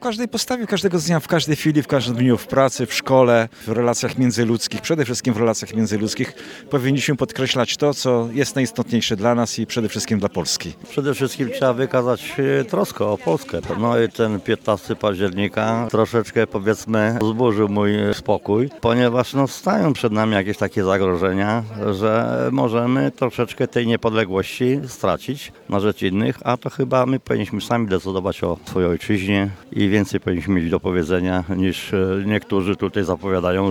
W każdej postawie, każdego dnia, w każdej chwili, w każdym dniu, w pracy, w szkole, w relacjach międzyludzkich, przede wszystkim w relacjach międzyludzkich powinniśmy podkreślać to, co jest najistotniejsze dla nas i przede wszystkim dla Polski. Przede wszystkim trzeba wykazać troskę o Polskę. No i ten 15 października troszeczkę, powiedzmy, zburzył mój spokój, ponieważ stają przed nami jakieś takie zagrożenia, że możemy troszeczkę tej niepodległości stracić na rzecz innych, a to chyba my powinniśmy sami decydować o swojej ojczyźnie i więcej powinniśmy mieć do powiedzenia niż niektórzy tutaj zapowiadają,